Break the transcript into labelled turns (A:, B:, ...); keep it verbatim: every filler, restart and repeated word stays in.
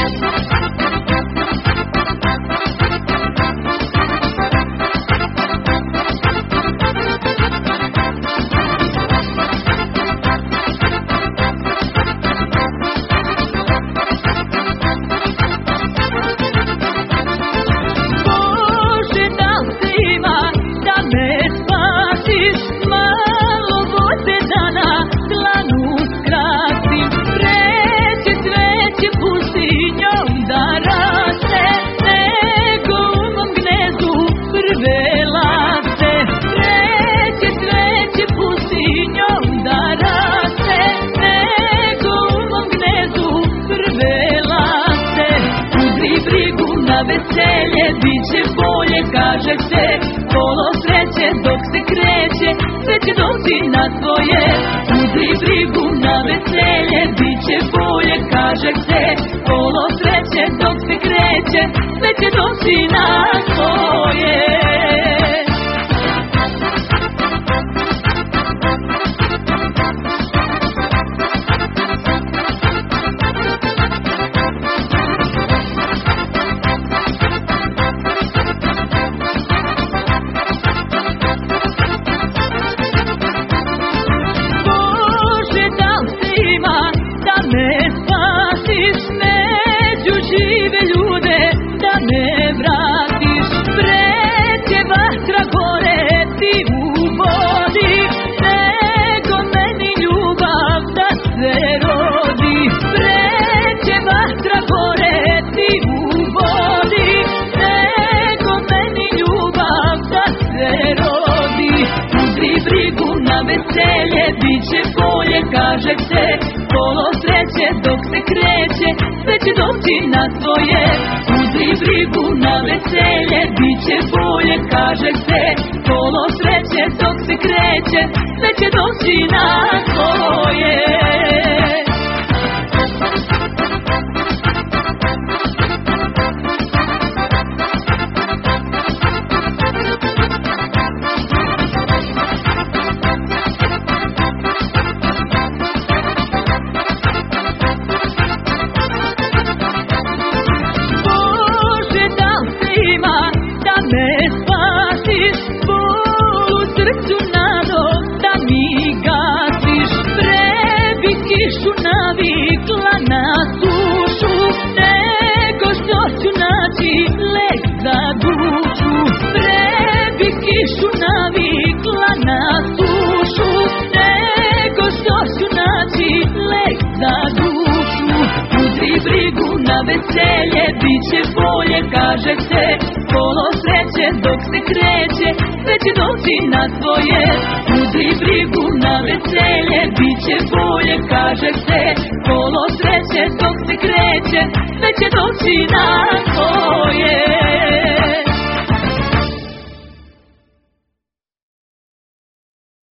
A: Veselje, bit će bolje, kaže se, kolo sreće dok se kreće, sve će doći na svoje. Uzmi brigu na veselje, bit će bolje, kaže se, kolo sreće dok se kreće, sve će doći na svoje. Veselje, bit će bolje, kaže se, kolo sreće dok se kreće, sve će doći na svoje. Uzmi brigu na veselje, bit će bolje, kaže se, kolo sreće dok se kreće, sve će doći na svoje. Navikla na sušu, nego što ću naći lek za dušu. Pre bi kišu navikla na sušu, nego što ću naći lek za dušu. Uzmi brigu na veselje, bit će bolje, kaže se, kolo sreće dok se kreće, sve će doći na svoje. Uzmi brigu na veselje, bit će bolje, kaže se, kolo sreće dok se kreće, sve će doći na svoje.